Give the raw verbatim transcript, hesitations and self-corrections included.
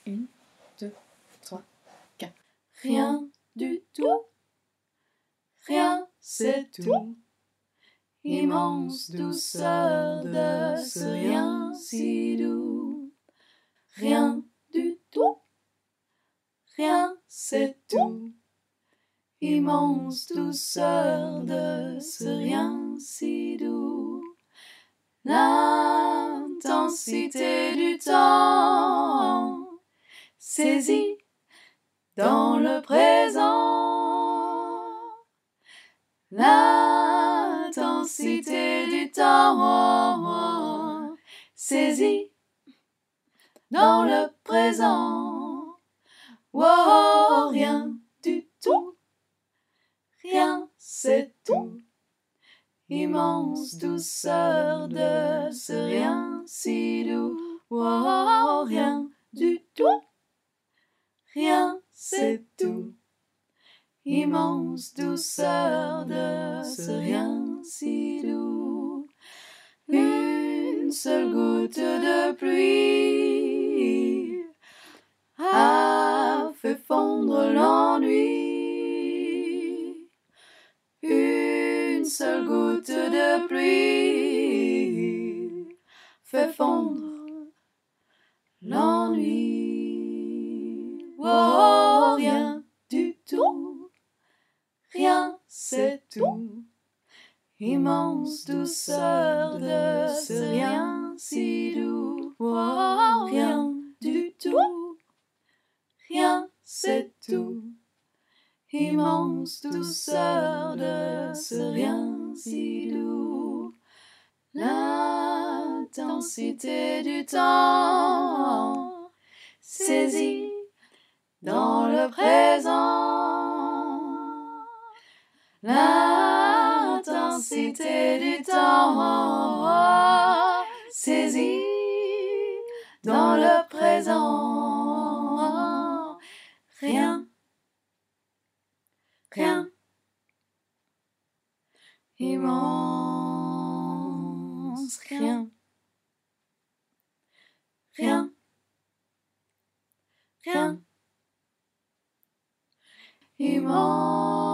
Une, deux, trois, quatre. Rien du tout, rien c'est tout. Immense douceur de ce rien si doux. Rien du tout, rien c'est tout. Immense douceur de ce rien si doux. L'intensité du temps saisie dans le présent. L'intensité du temps saisie dans le présent. Oh, rien du tout, rien c'est tout. Immense douceur de ce rien si doux. Oh, rien du tout, rien c'est tout. Immense douceur de ce rien si doux. Une seule goutte de pluie a fait fondre l'ennui. Une seule goutte de pluie fait fondre l'ennui. Oh, rien du tout, rien c'est tout. Immense douceur de ce rien si doux. Oh, rien du tout, rien c'est tout. Immense douceur de ce rien si doux. L'intensité du temps saisie dans le présent. L'intensité du temps saisie dans le présent. Rien, rien, immense rien, rien, rien, immense.